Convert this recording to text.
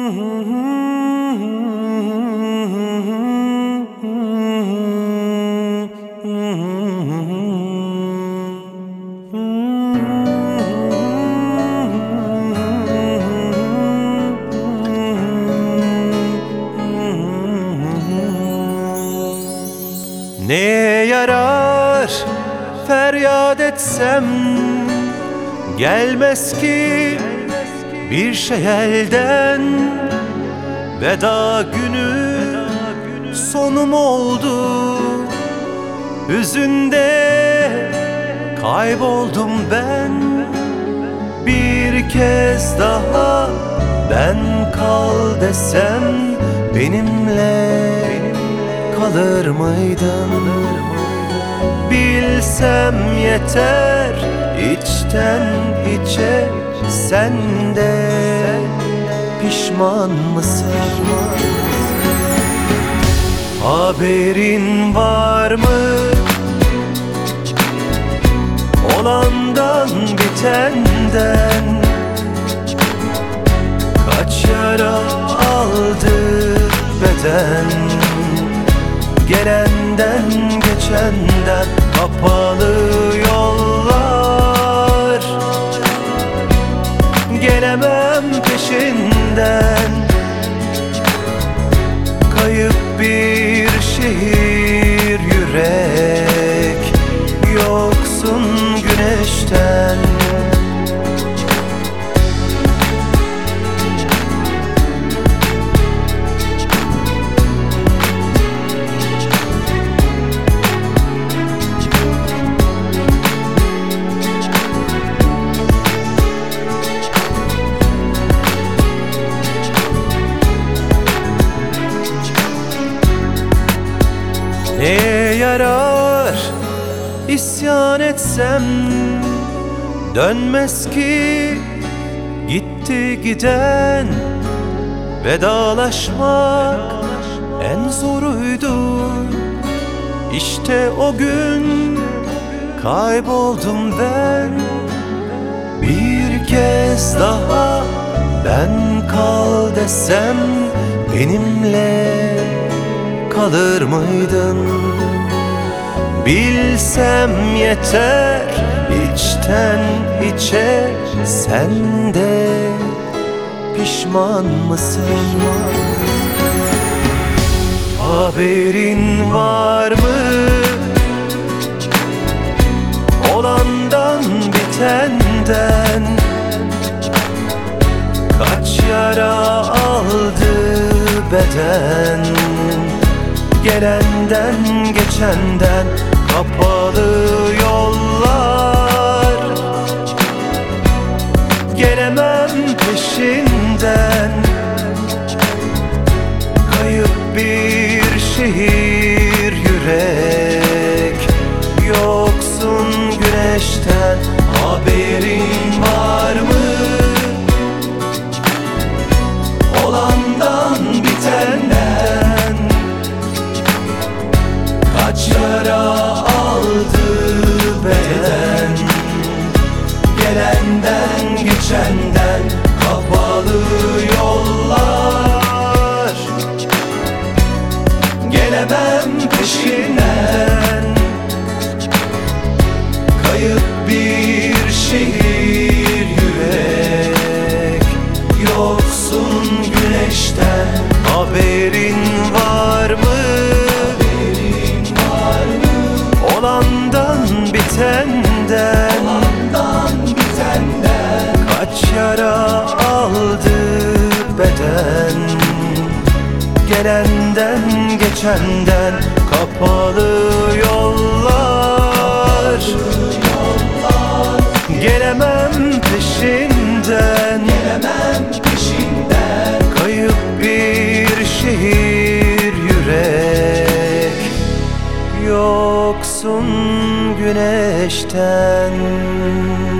Neye yarar feryat etsem, gelmez ki bir şey elden. Veda günü sonum oldu, hüzünde kayboldum ben. Bir kez daha ben kal desem, benimle kalır mıydın? Bilsem yeter içten içe, sen de pişman mısın? Haberin var mı olandan bitenden? Kaç yara aldı beden, gelenden geçenden. Kapalı yollar, gelemem peşinden. Kayıp bir şehir yürek, yoksun güneşten. Neye yarar isyan etsem, dönmez ki gitti giden. Vedalaşmak en zoruydu, İşte o gün kayboldum ben. Bir kez daha ben kal desem, benimle kalır mıydın? Bilsem yeter içten içe, sen de pişman mısın? Haberin var mı olandan bitenden? Kaç yara aldı beden, gelenden geçenden. Kapalı yollar, gelemem peşinden. Kayıp bir şehir yürek, yoksun güneşten. Haberin var mı olandan bitenden? Kaç yara aldı beden, gelenden geçenden. Kapalı yollar, gelemem peşinden. Kayıp bir şehir yürek, yoksun güneşten. Haberin var mı olandan bitenden? Kaç yara aldı beden, gelenden geçenden. Kapalı yollar, gelemem peşinden. Kayıp bir şehir yürek, yoksun güneşten.